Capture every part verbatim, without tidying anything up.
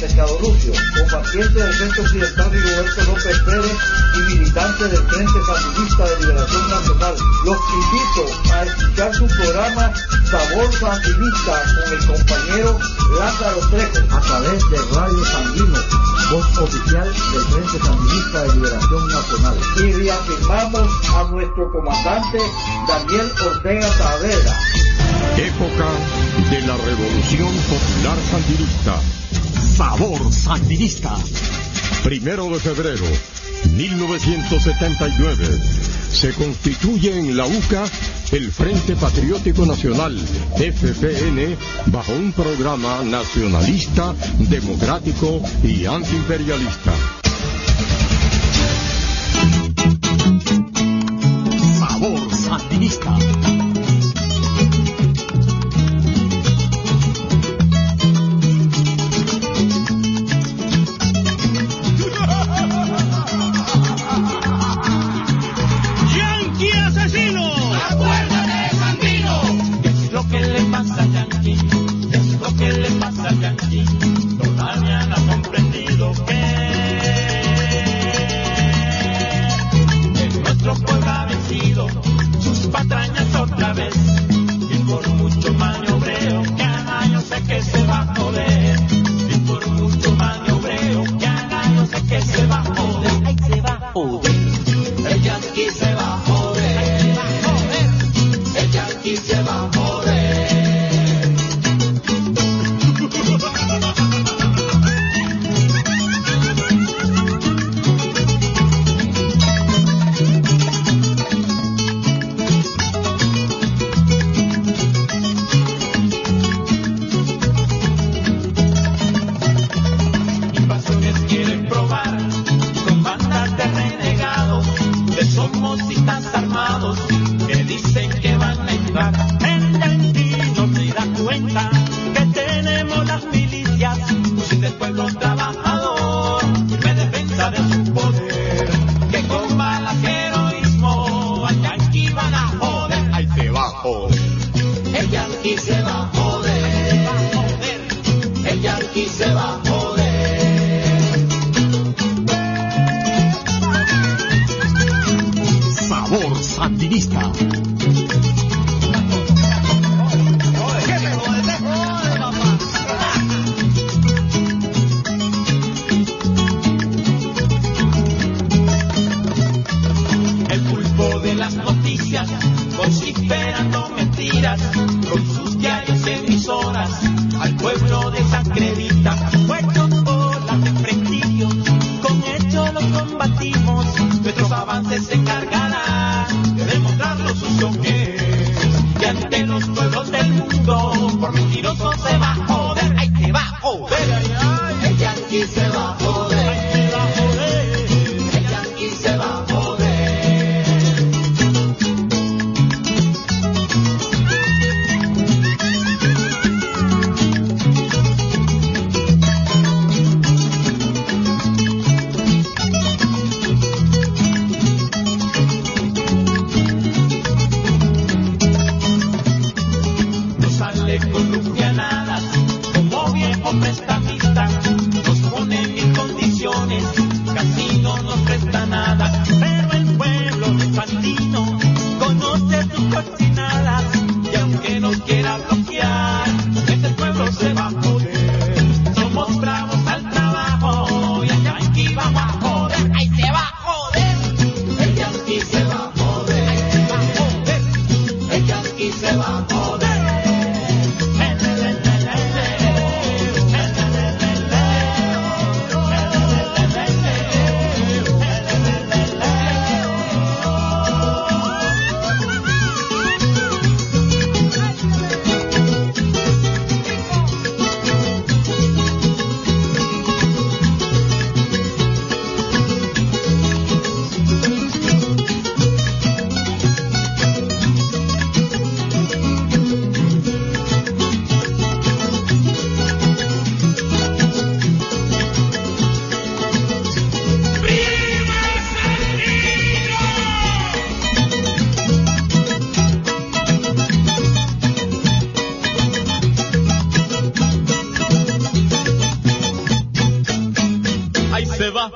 Pescado Lucio, combatiente del Frente Occidental Rigoberto López Pérez y militante del Frente Sandinista de Liberación Nacional. Los invito a escuchar su programa Sabor Sandinista con el compañero Lázaro Trejo a través de Radio Sandino, voz oficial del Frente Sandinista de Liberación Nacional. Y reafirmamos a nuestro comandante Daniel Ortega Saavedra. Época de la Revolución Popular Sandinista. Sabor Sandinista. Primero de febrero mil novecientos setenta y nueve se constituye en la U C A el Frente Patriótico Nacional, F P N, bajo un programa nacionalista, democrático y antiimperialista. Sabor Sandinista.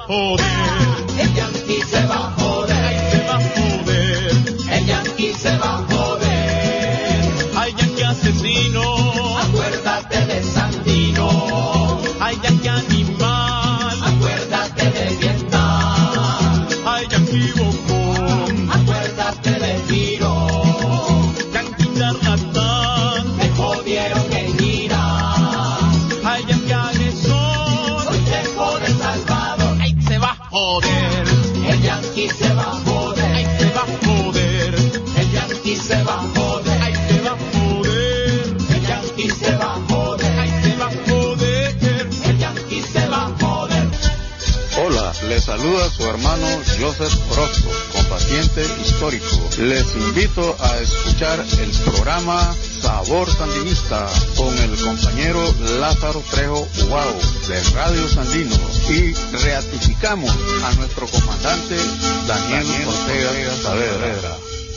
joder. El Yankee se va a joder. Ay, se va a joder. El Yankee se va a joder. Ay, Yankee asesino. Acuérdate de Sandino. Ay, Yankee animal. Acuérdate de Vietnam. Ay, Yankee bocón. Acuérdate de Tiro. Yankee charlatán. Me jodieron en Irak. Ay, Yankee agresor. Soy Checo de Salvador. Ay, se va a joder. El Yankee se va a joder. Ay, se va a joder. El Yankee se va a joder. Ay, se va a joder. El Yankee se va a joder. Ay, se va a joder. El Yankee se va a joder. Hola, les saluda su hermano Joseph Orozco, combatiente histórico. Les invito a escuchar el programa Sabor Sandinista con el compañero Lázaro Trejo Uao de Radio Sandino y ratificamos a nuestro comandante Daniel Ortega Saavedra.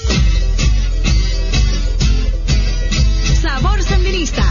Sabor Sandinista.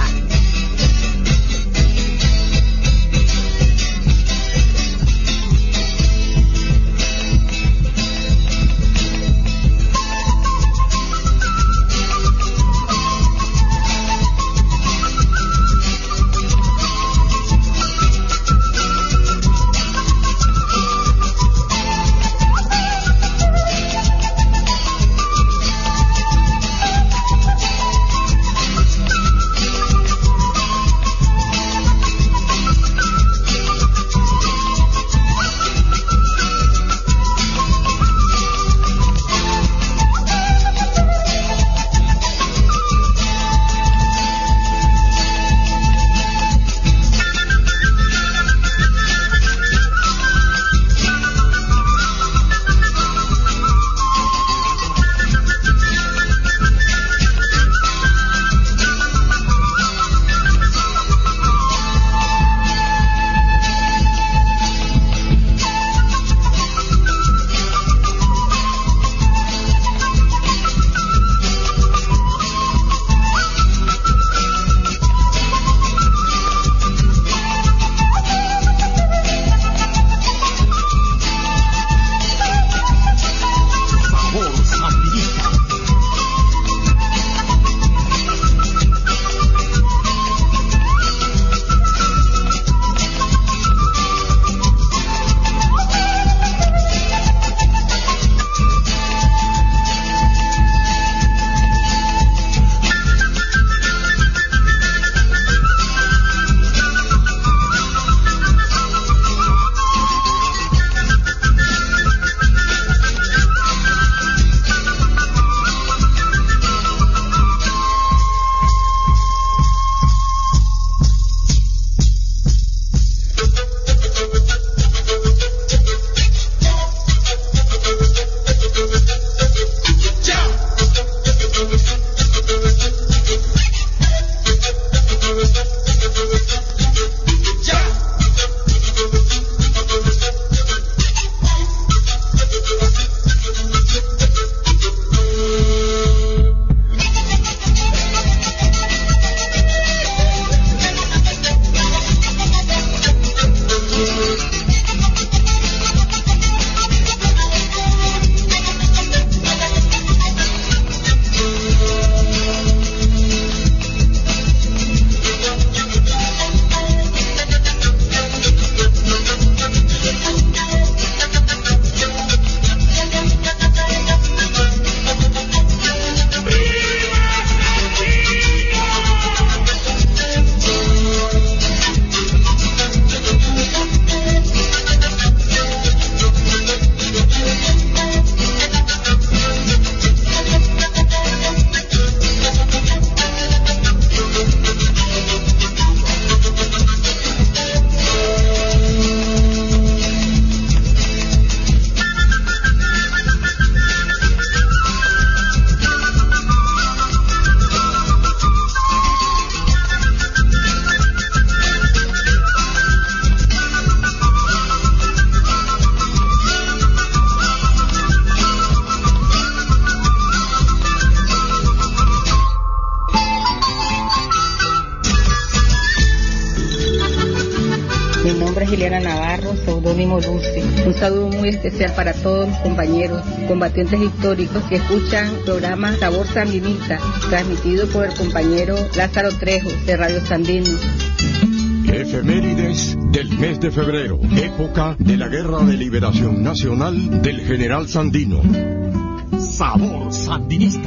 Diana Navarro, seudónimo Lucy. Un saludo muy especial para todos los compañeros combatientes históricos que escuchan el programa Sabor Sandinista, transmitido por el compañero Lázaro Trejo de Radio Sandino. Efemérides del mes de febrero, época de la Guerra de Liberación Nacional del General Sandino. Sabor Sandinista.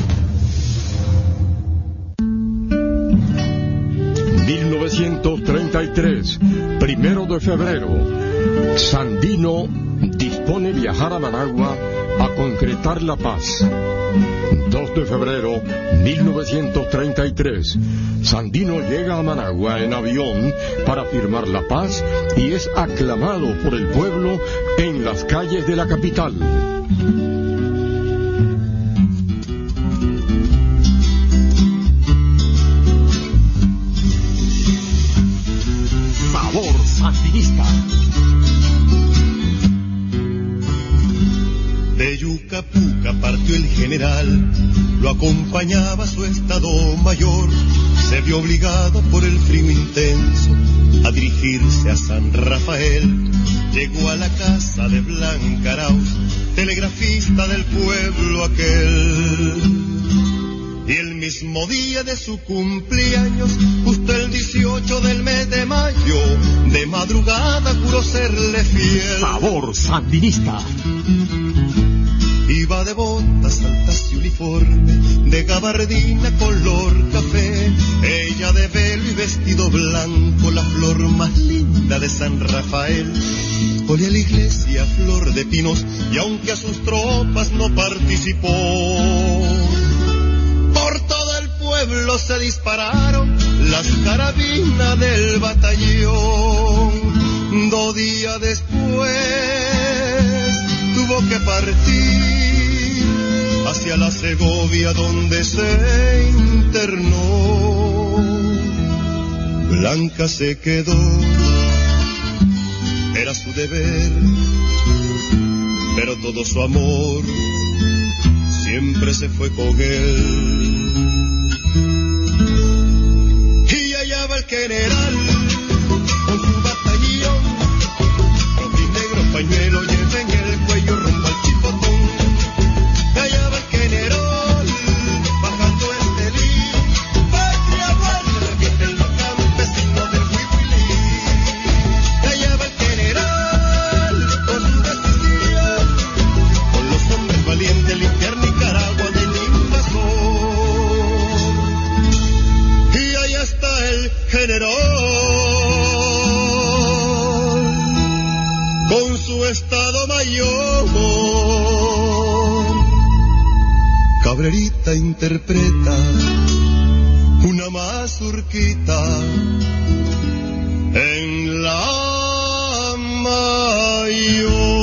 mil novecientos treinta y tres, primero de febrero, Sandino dispone viajar a Managua a concretar la paz. dos de febrero, mil novecientos treinta y tres, Sandino llega a Managua en avión para firmar la paz y es aclamado por el pueblo en las calles de la capital. Sandinista. De Yucapuca partió el general, lo acompañaba su estado mayor, se vio obligado por el frío intenso a dirigirse a San Rafael. Llegó a la casa de Blanca Arauz, telegrafista del pueblo aquel. Y el mismo día de su cumpleaños, justo el dieciocho del mes de mayo, de madrugada juró serle fiel. Sabor Sandinista. Iba de botas altas y uniforme, de gabardina color café, ella de velo y vestido blanco, la flor más linda de San Rafael. Volvió a la iglesia flor de pinos, y aunque a sus tropas no participó, por todo el pueblo se dispararon las carabinas del batallón. Dos días después tuvo que partir hacia la Segovia, donde se internó. Blanca se quedó, era su deber, pero todo su amor siempre se fue con él. Y allá va el general con su batallón, rojo y negro pañuelo lleva en el cuello rumbo al chipotón. Y allá va el general bajando el telín, patria guardia, revienten los campesinos del Huihuilí. Y allá va el general con su decisión, con los hombres valientes limpiar Nicaragua del invasor. Y ahí está el general con su estado mayor. Cabrerita interpreta una mazurquita en la mayor.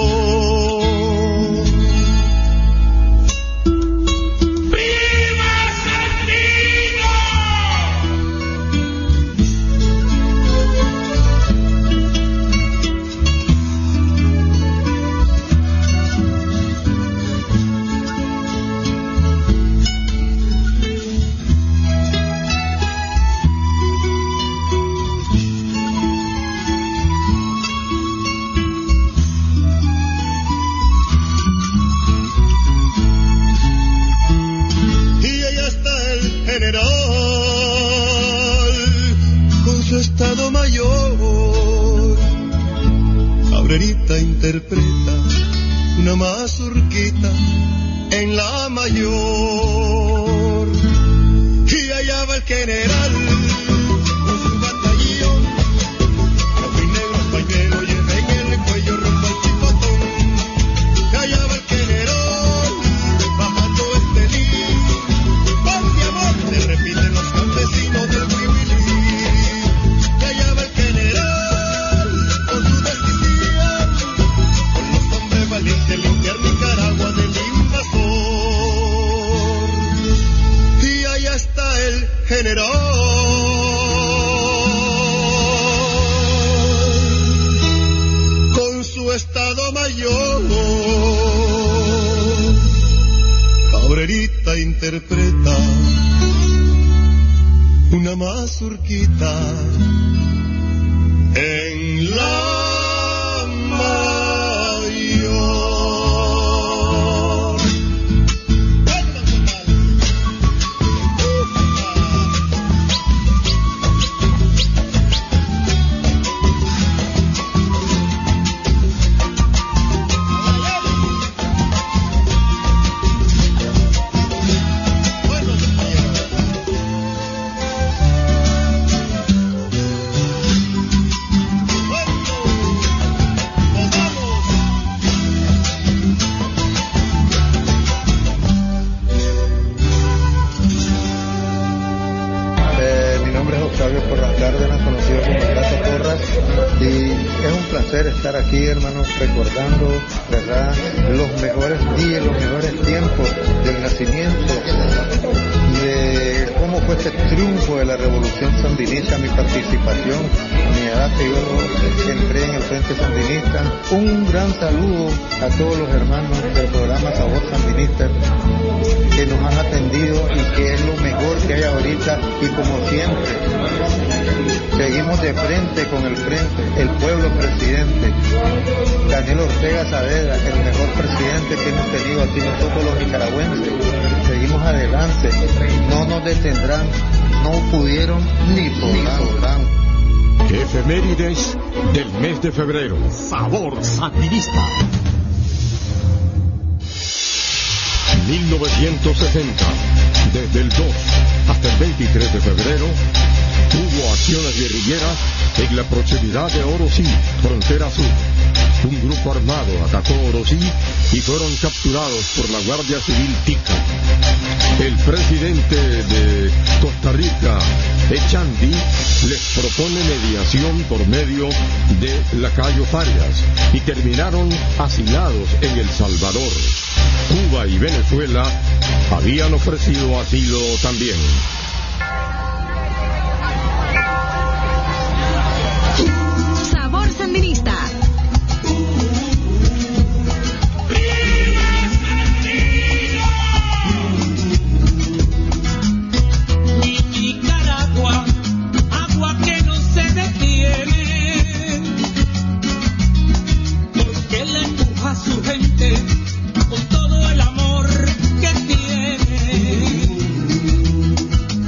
Estado mayor, Cabrerita interpreta una mazurquita en la mayor. Y allá va el general con su batallón, rojo y negro pañuelo lleva en el cuello rumbo al chipotón. Y allá va el general bajando el telín, con mi amor se repiten los campesinos del Huihuilí. De limpiar Nicaragua del invasor. Y allá está el general con su estado mayor. Cabrerita interpreta una mazurquita en en la estar aquí, hermanos, recordando, ¿verdad?, los mejores días, los mejores tiempos del nacimiento, de cómo fue este triunfo de la revolución sandinista, mi participación, a mi edad que yo entré en el Frente Sandinista. Un gran saludo a todos los hermanos del programa Sabor Sandinista que nos han atendido y que es lo mejor que hay ahorita, y como siempre seguimos de frente con el frente, el pueblo presidente, Daniel Ortega Saavedra, el mejor presidente que hemos tenido aquí nosotros los nicaragüenses. Seguimos adelante, no nos detendrán, no pudieron ni podrán. Efemérides del mes de febrero. Sabor Sandinista. mil novecientos sesenta, desde el dos hasta el veintitrés de febrero, hubo acciones guerrilleras en la proximidad de Orosí, frontera sur. Un grupo armado atacó Orosí y fueron capturados por la Guardia Civil Tica. El presidente de Costa Rica, Echandi, les propone mediación por medio de Lacayo Farias y terminaron asilados en El Salvador. Cuba y Venezuela habían ofrecido asilo también. Sabor Sandinista. Nicaragua, agua que no se detiene, porque le empuja a su gente con todo el amor que tiene.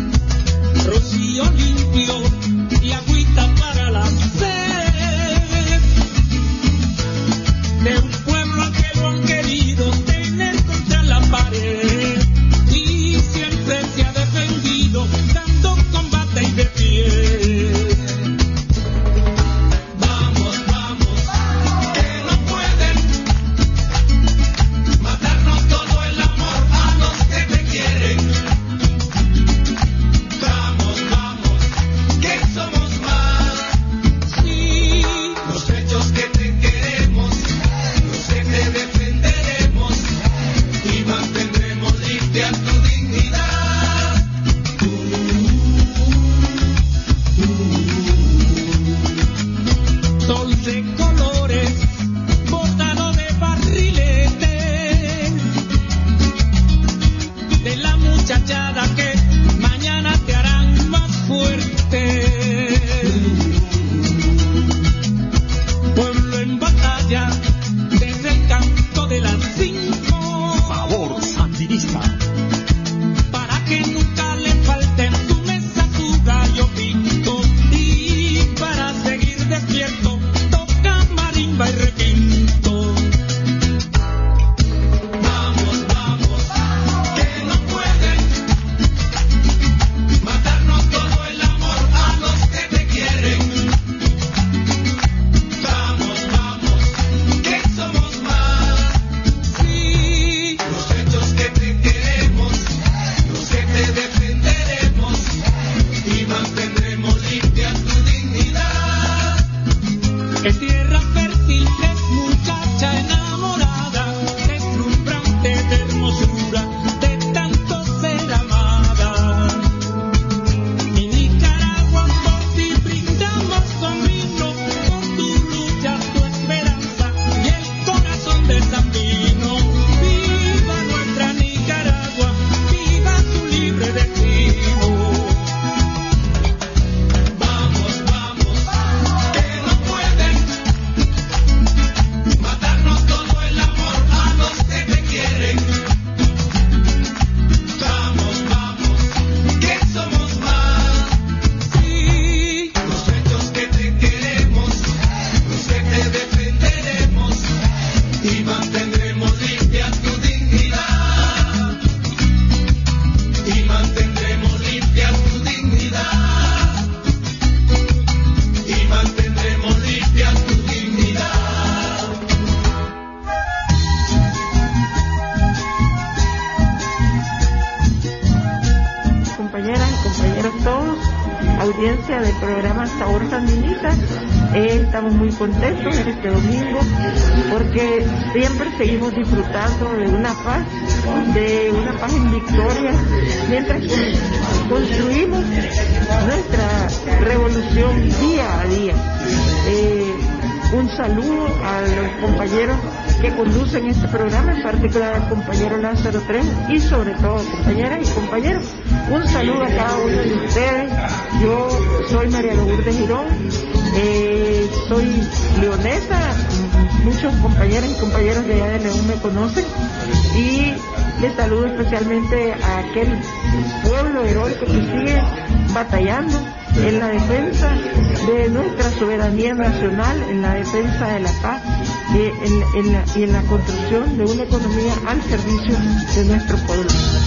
audiencia del programa Sabor Sandinista. Eh, estamos muy contentos en este domingo porque siempre seguimos disfrutando de una paz, de una paz en victoria, mientras construimos nuestra revolución día a día. Eh, un saludo a los compañeros que conducen este programa, en particular al compañero Lázaro Trejo y sobre todo compañeras y compañeros. Un saludo a cada uno de ustedes. Yo soy María Lourdes Girón, eh, soy leonesa, muchos compañeros y compañeros de allá de León me conocen, y les saludo especialmente a aquel pueblo heroico que sigue batallando en la defensa de nuestra soberanía nacional, en la defensa de la paz eh, en, en la, y en la construcción de una economía al servicio de nuestro pueblo.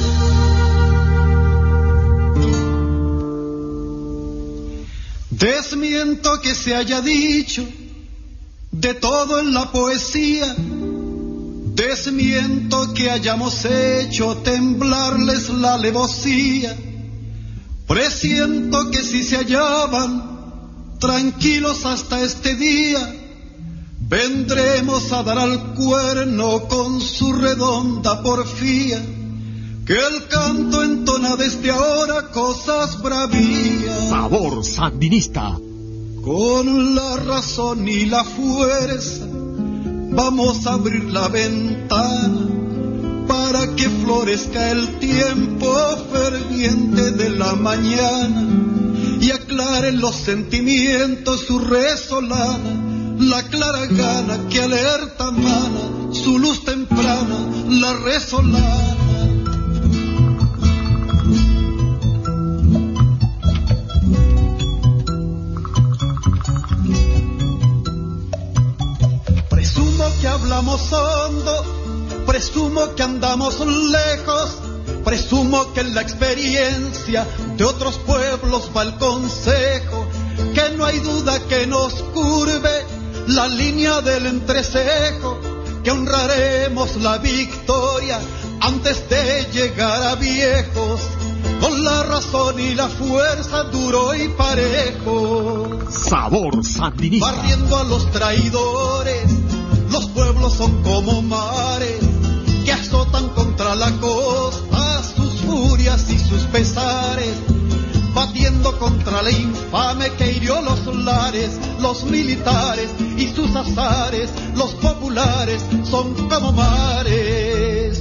Desmiento que se haya dicho de todo en la poesía, desmiento que hayamos hecho temblarles la alevosía. Presiento que si se hallaban tranquilos hasta este día, vendremos a dar al cuerno con su redonda porfía, que el canto entona desde ahora cosas bravías. Sabor Sandinista. Con la razón y la fuerza vamos a abrir la ventana para que florezca el tiempo ferviente de la mañana y aclaren los sentimientos su resolana, la clara gana que alerta mana, su luz temprana, la resolana. Presumo que hablamos hondo, presumo que andamos lejos, presumo que en la experiencia de otros pueblos va el consejo, que no hay duda que nos curve la línea del entrecejo, que honraremos la victoria antes de llegar a viejos, con la razón y la fuerza duro y parejo. Sabor Sandinista. Barriendo a los traidores, los pueblos son como mares que azotan contra la costa sus furias y sus pesares, batiendo contra la infame que hirió los lares, los militares y sus azares, los populares son como mares.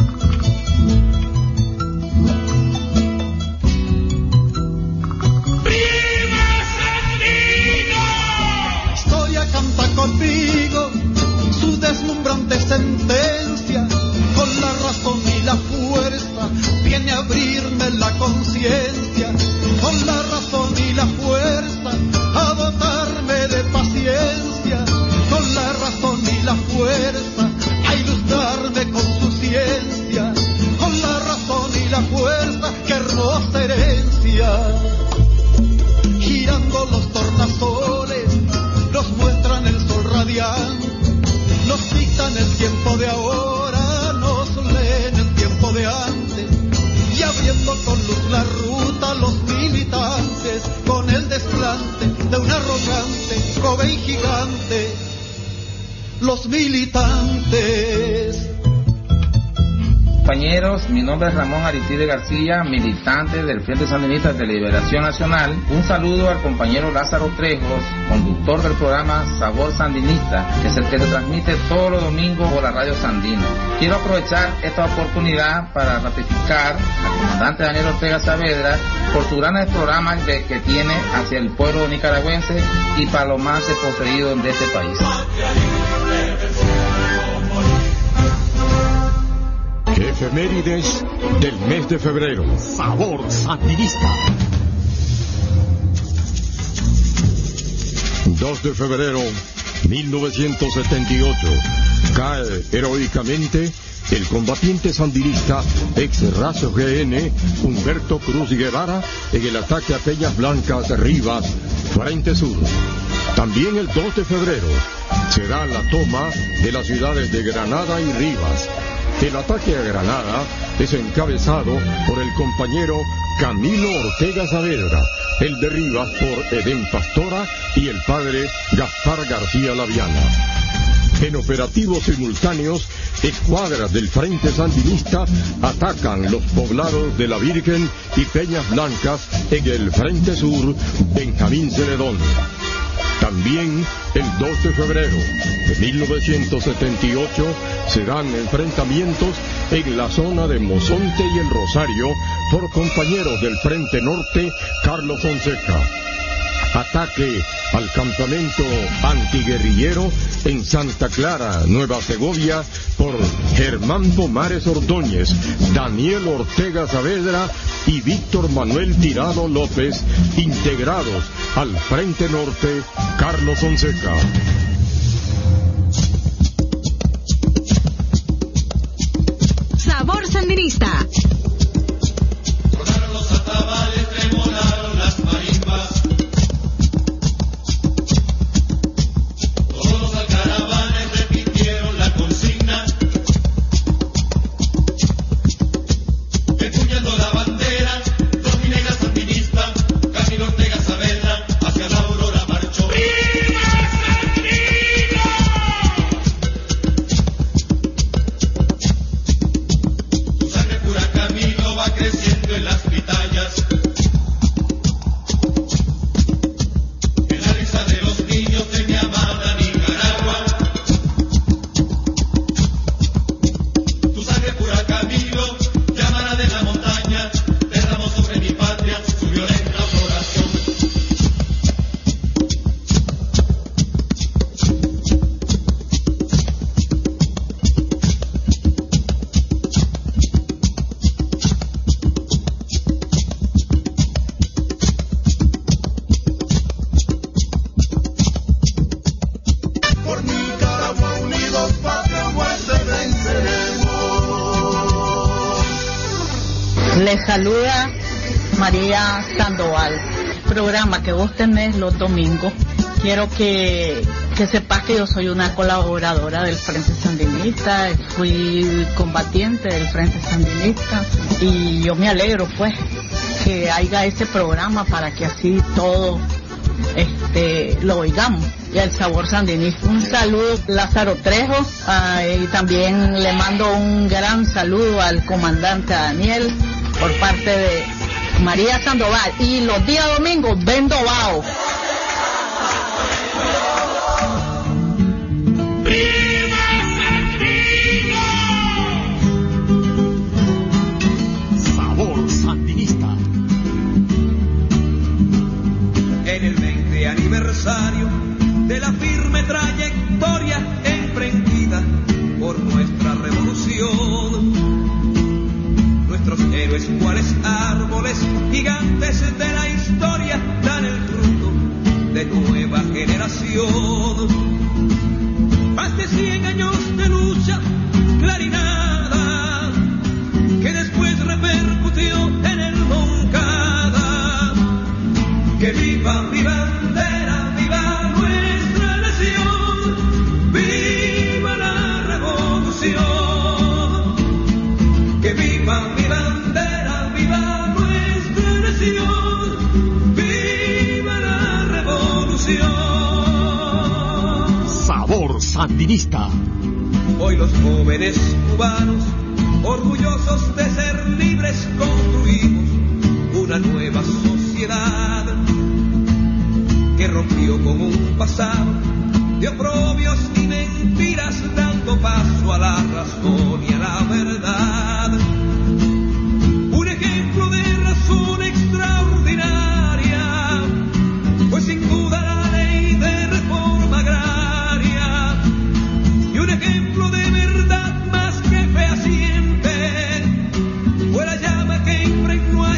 La historia canta conmigo su deslumbrante sentencia, con la razón y la fuerza viene a abrirme la conciencia, con la razón y la fuerza a dotarme de paciencia, con la razón y la fuerza a ilustrarme con su ciencia, con la razón y la fuerza, qué hermosa herencia. Girando los tornasoles nos muestran el sol radiante, nos dictan el tiempo de ahora, nos leen el tiempo de antes, y abriendo con luz la ruta los militantes, con el desplante de un arrogante joven gigante, los militantes. Compañeros, mi nombre es Ramón Aristide García, militante del Frente Sandinista de Liberación Nacional. Un saludo al compañero Lázaro Trejo, conductor del programa Sabor Sandinista, que es el que se transmite todos los domingos por la radio Sandino. Quiero aprovechar esta oportunidad para ratificar al comandante Daniel Ortega Saavedra por su gran programa de, que tiene hacia el pueblo nicaragüense y para los más desposeídos de este país. Efemérides del mes de febrero. Sabor Sandinista. dos de febrero mil novecientos setenta y ocho. Cae heroicamente el combatiente sandinista ex raza G N Humberto Cruz Guevara en el ataque a Peñas Blancas, Rivas, Frente Sur. También el dos de febrero se da la toma de las ciudades de Granada y Rivas. El ataque a Granada es encabezado por el compañero Camilo Ortega Saavedra, el de Rivas por Edén Pastora y el padre Gaspar García Laviana. En operativos simultáneos, escuadras del Frente Sandinista atacan los poblados de La Virgen y Peñas Blancas en el Frente Sur, Benjamín Celedón. También el dos de febrero de mil novecientos setenta y ocho se dan enfrentamientos en la zona de Mozonte y El Rosario por compañeros del Frente Norte, Carlos Fonseca. Ataque al campamento antiguerrillero en Santa Clara, Nueva Segovia, por Germán Pomares Ordóñez, Daniel Ortega Saavedra y Víctor Manuel Tirado López, integrados al Frente Norte, Carlos Fonseca. Sabor Sandinista. Sonaron los atabales, tremolaron las marimbas. Todos los alcaravanes repitieron la consigna. Empuñando la bandera, los negras sandinistas, Camilo Ortega Saavedra, hacia la aurora marchó. ¡Viva Sandino! Su sangre pura Camilo va creciendo en las pitayas. En la risa de los niños de mi amada Nicaragua. Tu sangre pura Camilo, llamada de la montaña, derramó sobre mi patria su violenta floración. Por Nicaragua unidos, patria o muerte venceremos. Les saluda María Sandoval. Programa que vos tenés los domingos. Quiero que, que sepas que yo soy una colaboradora del Frente Sandinista, fui combatiente del Frente Sandinista y yo me alegro pues que haya ese programa para que así todo este lo oigamos. Y el Sabor Sandinista. Un saludo Lázaro Trejo, ah, y también le mando un gran saludo al comandante Daniel por parte de María Sandoval. Y los días domingos vendo bao. Sabor Sandinista. En el veinte aniversario de la firme trayectoria emprendida por nuestra revolución, nuestros héroes cuales árboles gigantes de la historia dan el fruto de nueva generación. Más de cien años de lucha clarinada que después repercutió en el Moncada. Que viva mi bandera, viva nuestra nación, viva la revolución. Que viva mi bandera, viva nuestra nación, viva la revolución. Sabor Sandinista. Hoy los jóvenes cubanos, orgullosos de ser libres, construimos una nueva sociedad que rompió con un pasado de oprobios y mentiras, dando paso a la razón y a la verdad. Un ejemplo de razón extraordinaria fue sin duda la ley de reforma agraria, y un ejemplo de verdad más que fehaciente fue la llama que impregnó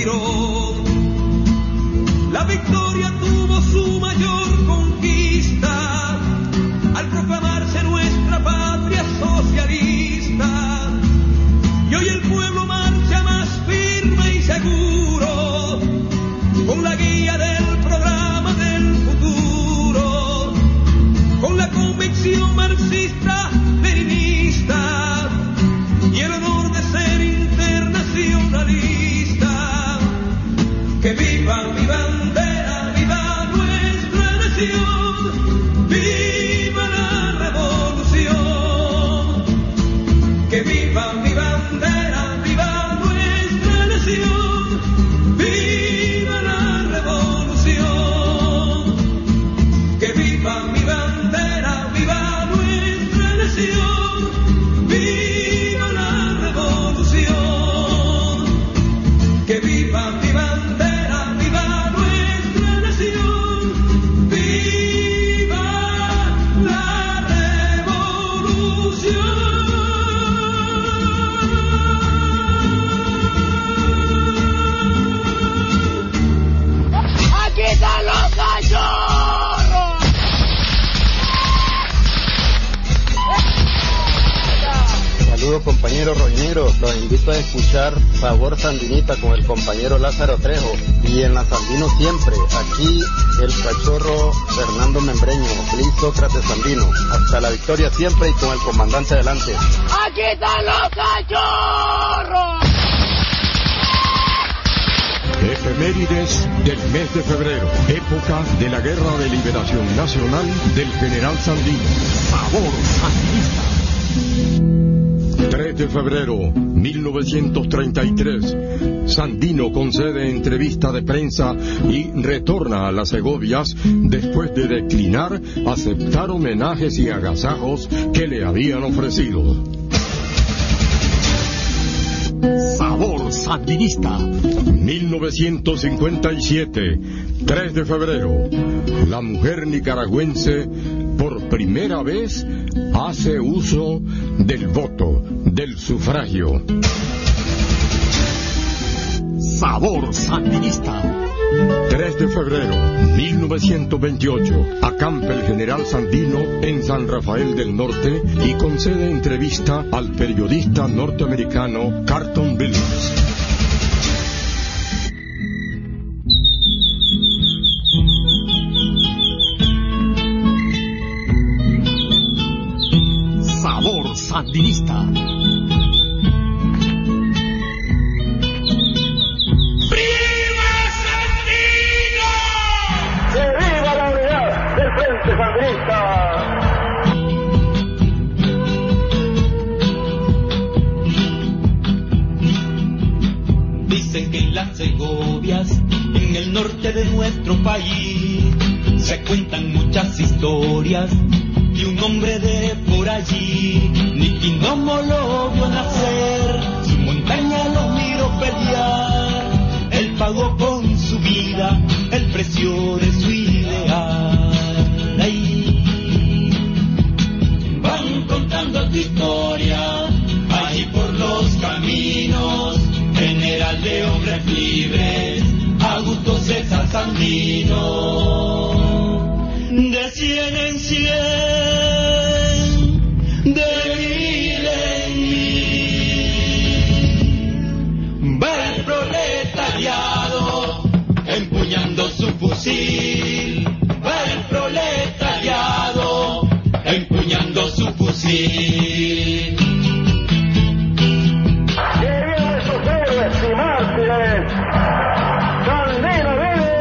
inspiró. La victoria tuvo su mayor conquista al proclamarse nuestra patria socialista. Y hoy el pueblo marcha más firme y seguro, con la guía del programa del futuro, con la convicción marxista leninista y el honor de ser internacionalista. Que viva mi bandera, viva nuestra nación, viva la revolución. Que viva mi bandera, viva nuestra nación, viva la revolución. Que viva mi bandera, viva nuestra nación, viva la revolución. Que viva mi bandera, viva nuestra nación, viva la revolución. ¡Aquí están los cachorros! Saludos compañeros roñeros, los invito a escuchar Sabor Sandinista con el compañero Lázaro Trejo y en la Sandino siempre, aquí el cachorro Fernando Membreño, Feliz Sócrates Sandino, hasta la victoria siempre y con el comandante adelante. ¡Aquí están los cachorros! Efemérides del mes de febrero, época de la Guerra de Liberación Nacional del General Sandino. Sabor Sandinista. tres de febrero, mil novecientos treinta y tres. Sandino concede entrevista de prensa y retorna a las Segovias después de declinar aceptar homenajes y agasajos que le habían ofrecido. Sabor Sandinista. mil novecientos cincuenta y siete, tres de febrero. La mujer nicaragüense por primera vez hace uso del voto, del sufragio. Sabor Sandinista. tres de febrero, mil novecientos veintiocho. Acampa el general Sandino en San Rafael del Norte y concede entrevista al periodista norteamericano Carlton Williams. Sabor Sandinista. Dicen que en las Segovias, en el norte de nuestro país, se cuentan muchas historias de un hombre de por allí. Ni Quinomo lo vio nacer, su montaña lo miró pelear. Él pagó con su vida el precio de su ideal. Ahí van contando tu historia, allí por los caminos, general de hombres libres, Augusto César Sandino. De cien en cien, de mil en mil, va el proletariado empuñando su fusil, va el proletariado empuñando su fusil. ¡Querían esos héroes y mártires! ¡Sandino vive!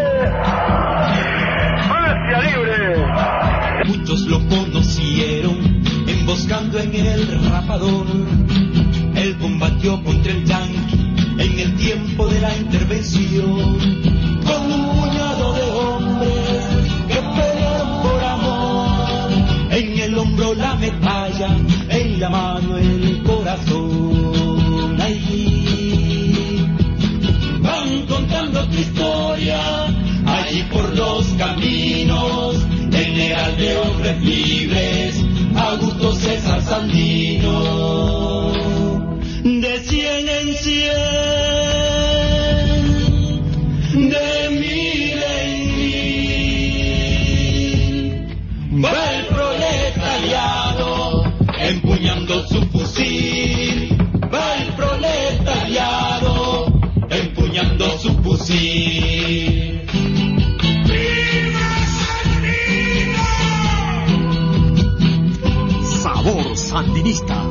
¡Patria libre! Muchos lo conocieron emboscando en el Rapador. Él combatió contra el yanqui en el tiempo de la intervención, con un puñado de hombres que pelearon por amor. En el hombro la medalla, en la mano el corazón. Ahí van contando tu historia, allí por los caminos, general de hombres libres, Augusto César Sandino. De cien en cien, fusil. Sabor Sandinista.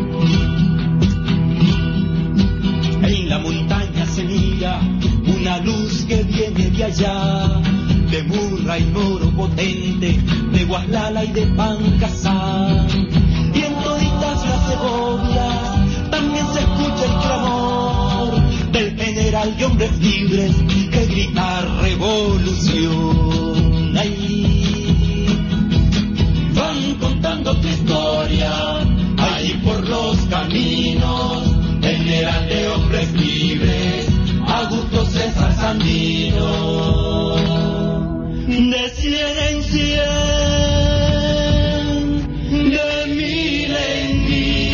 En la montaña se mira una luz que viene de allá, de Murra y Moro Potente, de Guaslala y de Pancasán. Y en toditas las Segovias también se escucha el clamor del general de hombres libres que grita revolución. Ahí van contando tu historia, allí por los caminos, general de hombres libres, Augusto César Sandino. De cien en cien, de mil en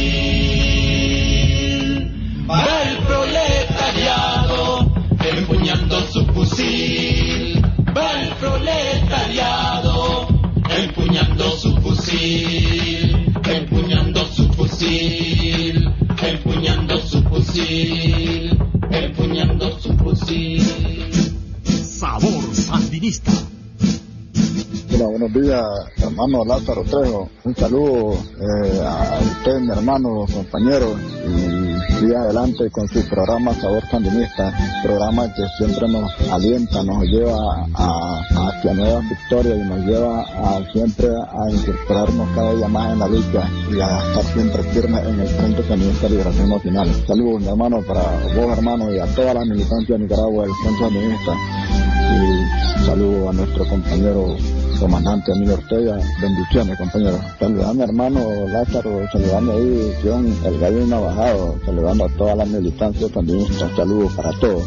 mil, va el proletariado empuñando su fusil, va el proletariado empuñando su fusil, empuñando su fusil, empuñando su fusil, empuñando su fusil. Sabor Sandinista. Hola, buenos días, hermano Lázaro Trejo. Un saludo eh, a usted, mi hermano, compañero, y siga adelante con su programa Sabor Sandinista, programa que siempre nos alienta, nos lleva a, a hacia nuevas victorias y nos lleva a siempre a incorporarnos cada día más en la lucha y a estar siempre firmes en el Frente Sandinista de Liberación Nacional. Saludos, mi hermano, para vos, hermano, y a toda la militancia de Nicaragua del Frente Sandinista. Y saludo a nuestro compañero comandante Emilio Ortega. Bendiciones, compañero. Saludando a hermano Lázaro, saludando ahí John, el gallo Navajado, saludando a toda la militancia sandinista. Saludos para todos.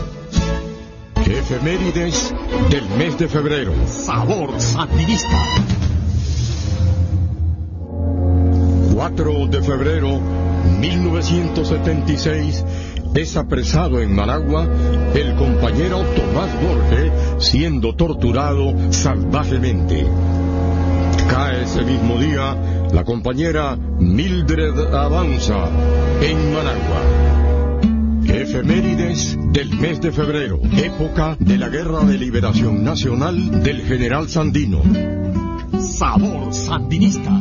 Efemérides del mes de febrero. Sabor Sandinista. cuatro de febrero mil novecientos setenta y seis es apresado en Managua el compañero Tomás Borges, siendo torturado salvajemente. Cae ese mismo día la compañera Mildred Avanza en Managua. Efemérides del mes de febrero, época de la Guerra de Liberación Nacional del general Sandino. Sabor Sandinista.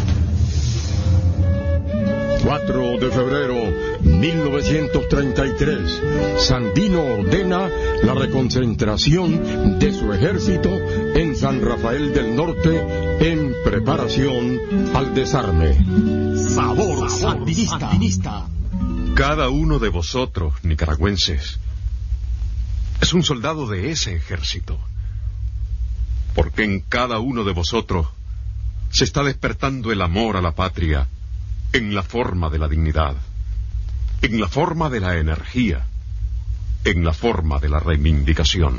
cuatro de febrero mil novecientos treinta y tres, Sandino ordena la reconcentración de su ejército en San Rafael del Norte en preparación al desarme. Sabor, Sabor Sandinista. Sandinista. Cada uno de vosotros, nicaragüenses, es un soldado de ese ejército, porque en cada uno de vosotros se está despertando el amor a la patria en la forma de la dignidad, en la forma de la energía, en la forma de la reivindicación.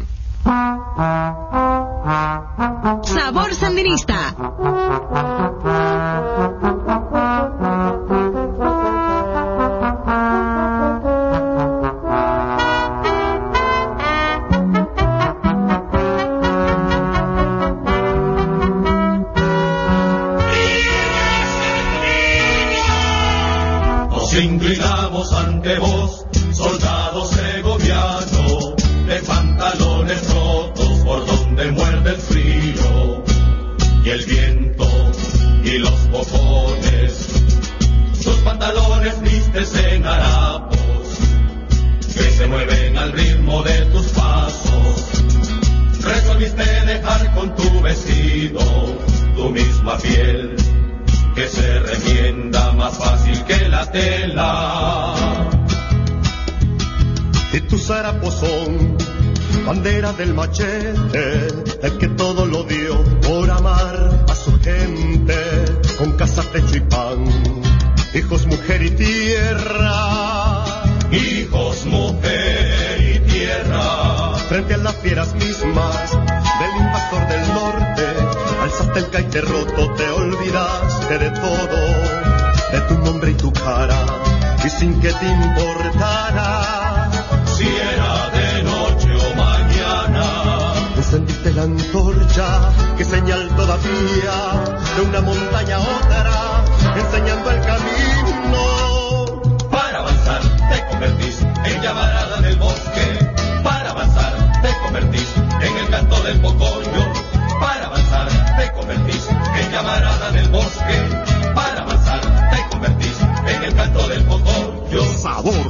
Sabor Sandinista. Inclinamos ante vos, soldado segoviano, de pantalones rotos por donde muerde el frío, y el viento y los popones, tus pantalones vistes en harapos, que se mueven al ritmo de tus pasos, resolviste dejar con tu vestido tu misma piel, que se remienda más fácil que la tela. Y tus harapos son bandera del machete, el que todo lo dio por amar a su gente, con casa, techo y pan, hijos, mujer y tierra. Hijos, mujer y tierra. Frente a las fieras mismas del invasor del norte, alzaste el caite roto, te olvidaste de todo, de tu nombre y tu cara, y sin que te importara si era de noche o mañana. Encendiste la antorcha, que señal todavía de una montaña a otra, enseñando el camino. Para avanzar te convertís en llamarada del bosque, para avanzar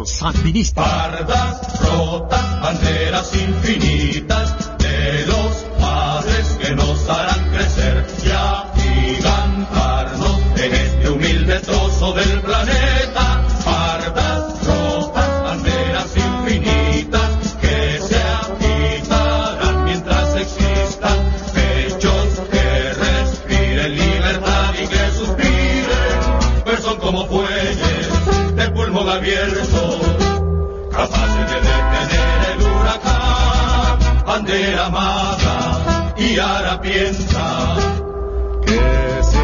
Sabor Sandinista. Pardas, rotas, banderas infinitas de los padres que nos harán crecer y agigantarnos en este humilde trozo del planeta. Pardas, rotas, banderas infinitas que se agitarán mientras existan pechos que respiren libertad y que suspiren, pues son como fuelles de pulmón abierto, capaces de detener el huracán. Bandera amada y harapienta que se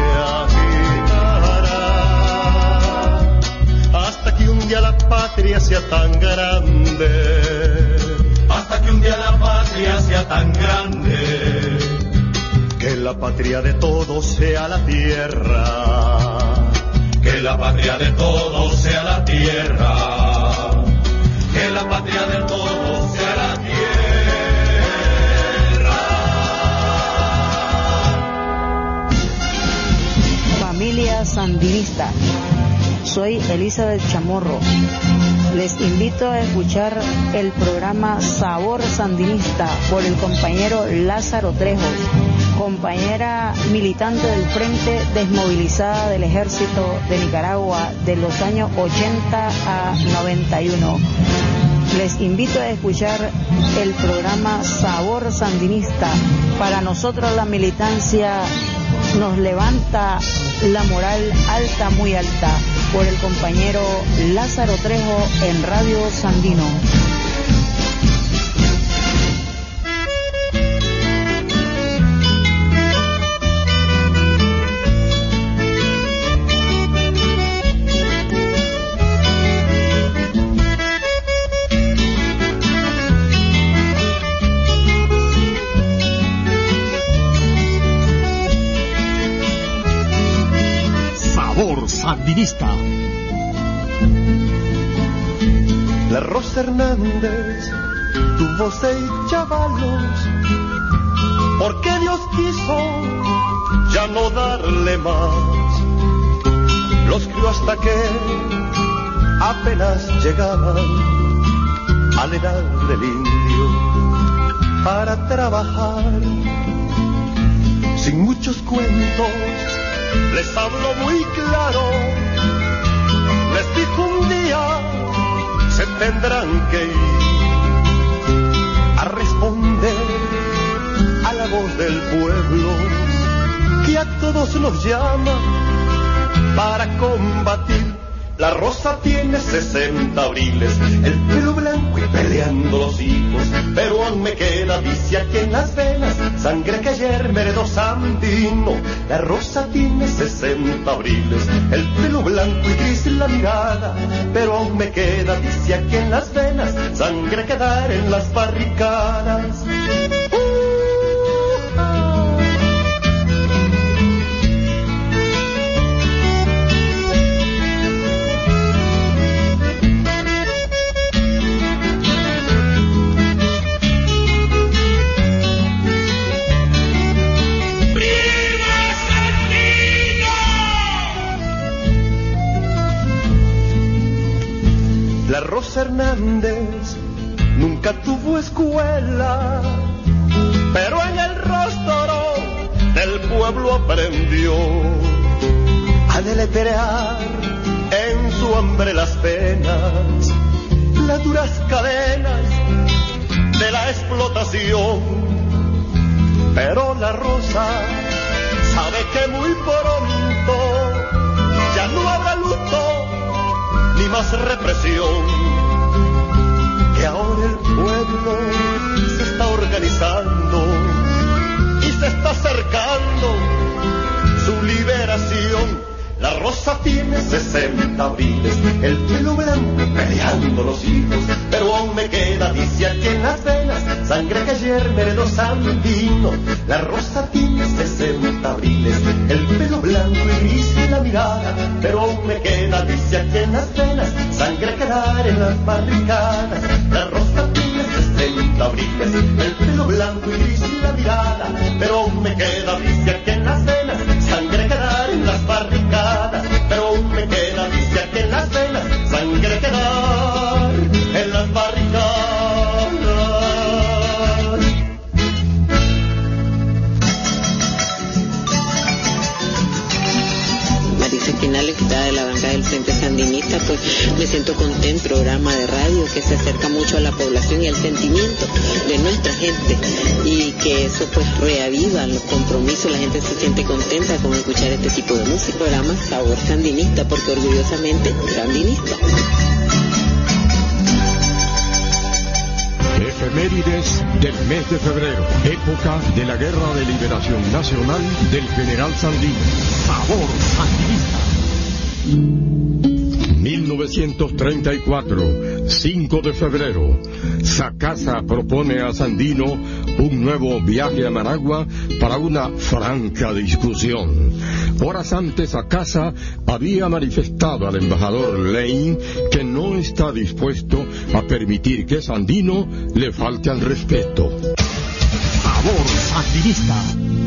agitará hasta que un día la patria sea tan grande, hasta que un día la patria sea tan grande, que la patria de todos sea la tierra, que la patria de todos sea la tierra, que la patria de todos sea la tierra. Familia Sandinista, soy Elizabeth Chamorro. Les invito a escuchar el programa Sabor Sandinista por el compañero Lázaro Trejos, compañera militante del Frente Desmovilizada del Ejército de Nicaragua de los años ochenta a noventa y uno. Les invito a escuchar el programa Sabor Sandinista. Para nosotros la militancia nos levanta la moral alta, muy alta, por el compañero Lázaro Trejo en Radio Sandino. Sandinista. La Rosa Hernández tuvo seis chavalos, porque Dios quiso ya no darle más. Los crió hasta que apenas llegaban a la edad del indio para trabajar. Sin muchos cuentos les habló muy claro, les dijo un día se tendrán que ir a responder a la voz del pueblo que a todos nos llama para combatir. La Rosa tiene sesenta abriles, el pelo blanco y peleando los hijos, pero aún me queda vicia aquí en las venas, sangre que ayer me heredó Sandino. La Rosa tiene sesenta abriles, el pelo blanco y gris la mirada, pero aún me queda vicia aquí en las venas, sangre que dar en las barricadas. La Rosa Hernández nunca tuvo escuela, pero en el rostro del pueblo aprendió a deletrear en su hambre las penas, las duras cadenas de la explotación. Pero la Rosa sabe que muy pronto ya no habrá luto ni más represión, que ahora el pueblo se está organizando y se está acercando su liberación. La Rosa tiene sesenta abriles, el pelo blanco peleando los hijos, pero aún me queda vicia aquí en las venas, sangre que ayer me heredó Sandino. La Rosa tiene sesenta abriles, el pelo blanco y gris y la mirada, pero aún me queda vicia aquí en las venas, sangre que dar en las barricadas. La Rosa tiene sesenta abriles, el pelo blanco y gris y la mirada, pero aún me queda vicia aquí en las venas, sangre que dar en las barricadas. Pero aún me queda vicia aquí en las venas, sangre que dar Me siento contento, programa de radio que se acerca mucho a la población y al sentimiento de nuestra gente, y que eso pues reaviva los compromisos, la gente se siente contenta con escuchar este tipo de música. Programa Sabor Sandinista, porque orgullosamente sandinista. Efemérides del mes de febrero, época de la Guerra de Liberación Nacional del General Sandino. Sabor Sandinista. mil novecientos treinta y cuatro, cinco de febrero, Sacasa propone a Sandino un nuevo viaje a Managua para una franca discusión. Horas antes, Sacasa había manifestado al embajador Lane que no está dispuesto a permitir que Sandino le falte al respeto. Sabor Sandinista.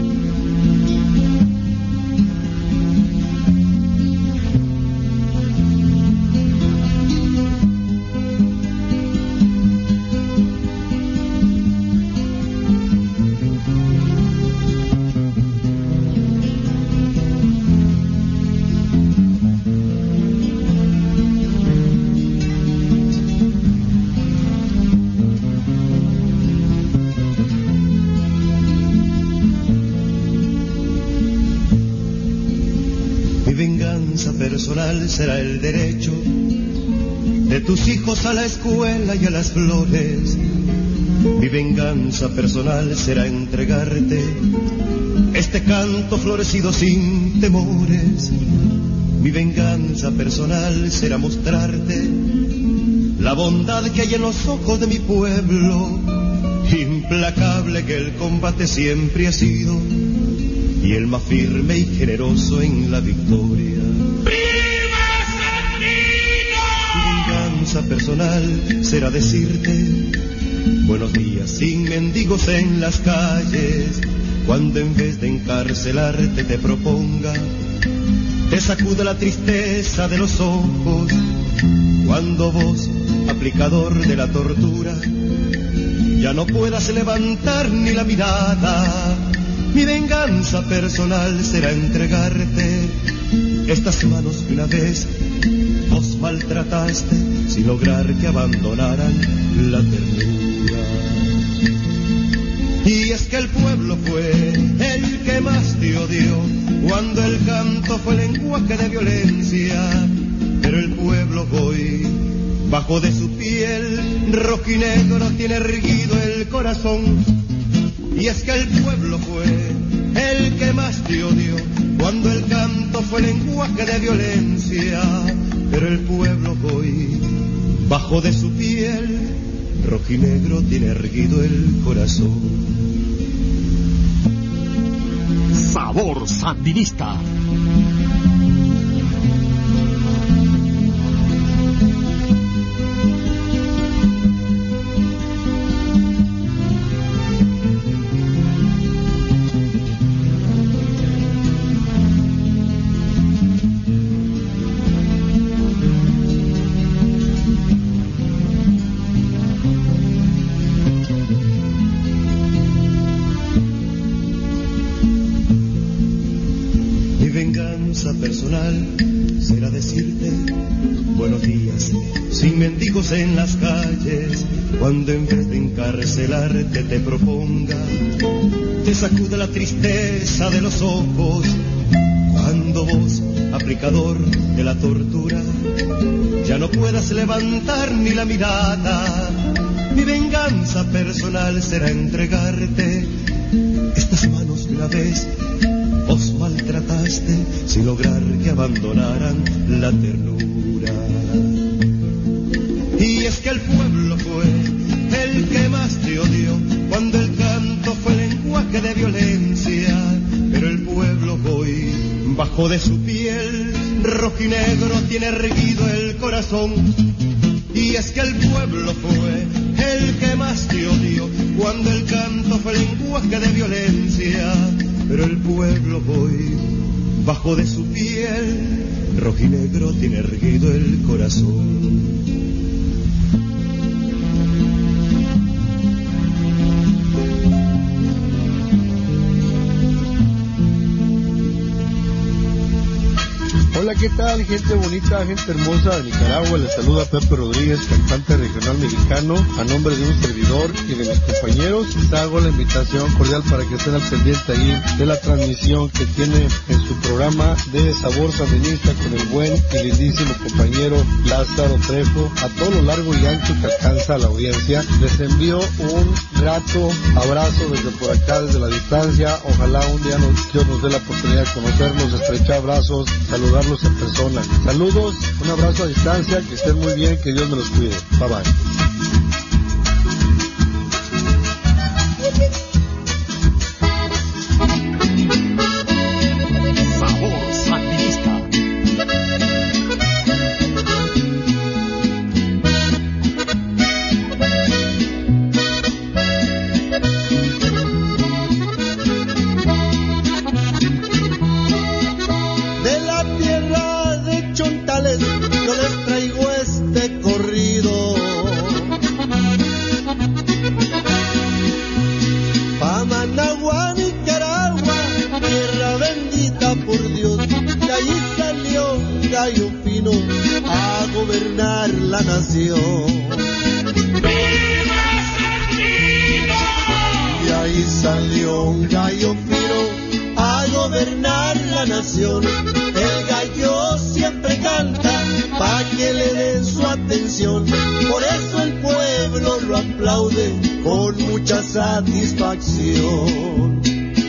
Será el derecho de tus hijos a la escuela y a las flores. Mi venganza personal será entregarte este canto florecido sin temores. Mi venganza personal será mostrarte la bondad que hay en los ojos de mi pueblo, implacable que el combate siempre ha sido, y el más firme y generoso en la victoria. Personal será decirte buenos días sin mendigos en las calles, cuando en vez de encarcelarte te proponga, te sacuda la tristeza de los ojos, cuando vos, aplicador de la tortura, ya no puedas levantar ni la mirada. Mi venganza personal será entregarte estas manos que una vez vos maltrataste sin lograr que abandonaran la ternura. Y es que el pueblo fue el que más te odió, cuando el canto fue lenguaje de violencia, pero el pueblo hoy, bajo de su piel rojinegro, tiene erguido el corazón. Y es que el pueblo fue el que más te odió, cuando el canto fue lenguaje de violencia, pero el pueblo hoy, bajo de su piel rojinegro, tiene erguido el corazón. Sabor Sandinista. Será decirte buenos días sin mendigos en las calles, cuando en vez de encarcelarte te proponga, te sacuda la tristeza de los ojos, cuando vos, aplicador de la tortura, ya no puedas levantar ni la mirada. Mi venganza personal será entregarte estas manos que una vez os maltrataste sin lograr que abandonaran la ternura. Y es que el pueblo fue el que más te odió, cuando el canto fue lenguaje de violencia, pero el pueblo hoy, bajo de su piel rojinegro, tiene erguido el corazón. Y es que el pueblo fue el que más te odió, cuando el canto fue lenguaje de violencia, pero el pueblo hoy, bajo de su piel rojinegro, tiene erguido el corazón. Hola, ¿qué tal? Gente bonita, gente hermosa de Nicaragua. Les saluda Pepe Rodríguez, cantante regional mexicano. A nombre de un servidor y de mis compañeros, les hago la invitación cordial para que estén al pendiente ahí de la transmisión que tiene en su programa de Sabor Sandinista con el buen y lindísimo compañero Lázaro Trejo. A todo lo largo y ancho que alcanza a la audiencia, les envío un grato abrazo desde por acá, desde la distancia. Ojalá un día nos, Dios nos dé la oportunidad de conocernos, estrechar brazos, saludarlos en persona. Saludos, un abrazo a distancia, que estén muy bien, que Dios me los cuide. Bye bye. Satisfacción.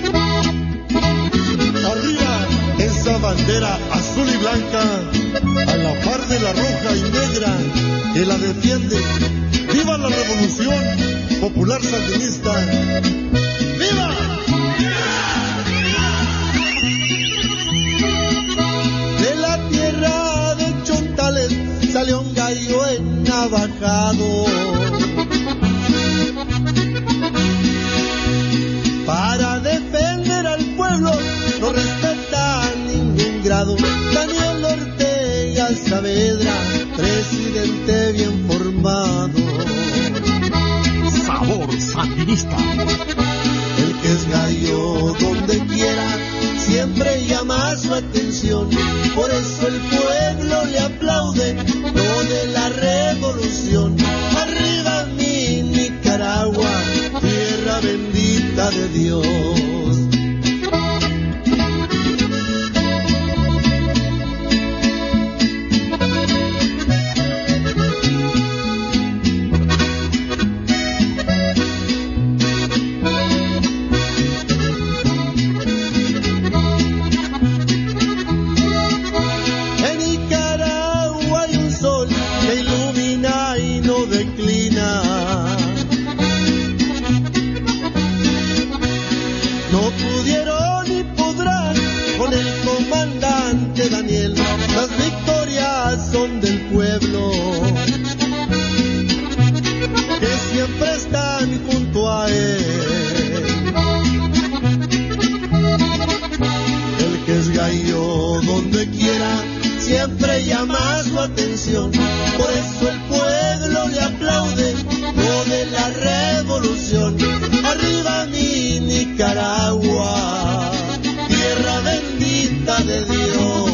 Arriba esa bandera azul y blanca, a la par de la roja y negra que la defiende. ¡Viva la revolución popular sandinista! ¡Viva! De la tierra de Chontales salió un gallo ennavajado para defender al pueblo, no respeta ningún grado. Daniel Ortega Saavedra, presidente bien formado. Sabor Sandinista. El que es gallo donde quiera, siempre llama su atención. Por eso el pueblo le aplaude, lo de la revolución. Arriba mi Nicaragua, tierra bendita de Dios. En Nicaragua hay un sol que ilumina y no declina. No pudieron ni podrán con el comandante Daniel, las victorias son del pueblo, que siempre están junto a él. El que es gallo donde quiera, siempre llama su atención. Por eso el pueblo le aplaude lo de la revolución. Arriba mi Nicaragua, tierra bendita de Dios.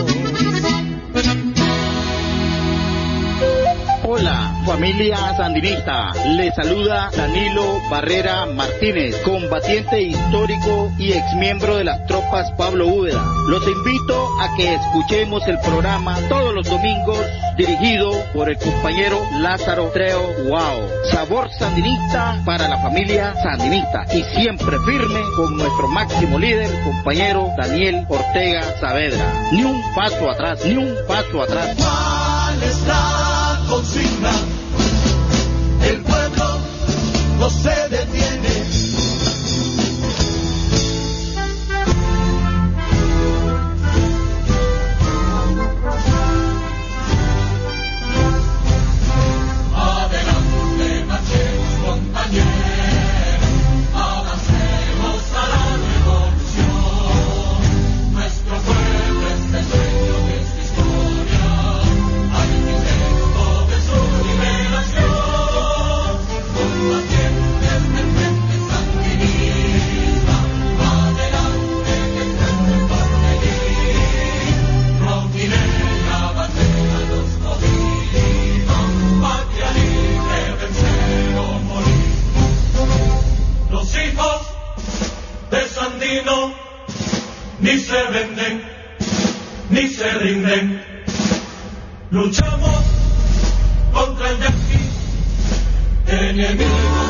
Hola, familia sandinista. Les saluda Danilo Barrera Martínez, combatiente histórico y exmiembro de las tropas Pablo Úbeda. Los invito a que escuchemos el programa todos los domingos, dirigido por el compañero Lázaro Trejo. Wow, sabor sandinista para la familia sandinista y siempre firme con nuestro máximo líder, compañero Daniel Ortega Saavedra. Ni un paso atrás, ni un paso atrás. ¿Cuál es la consigna? El pueblo no se detiene. Adelante, marchemos, compañeros, avancemos a la revolución. Nuestro pueblo es el sueño de su historia, arquitecto de su liberación. Combatientes del frente hijos de Sandino ni se venden, ni se rinden. Luchamos contra el yanqui, enemigo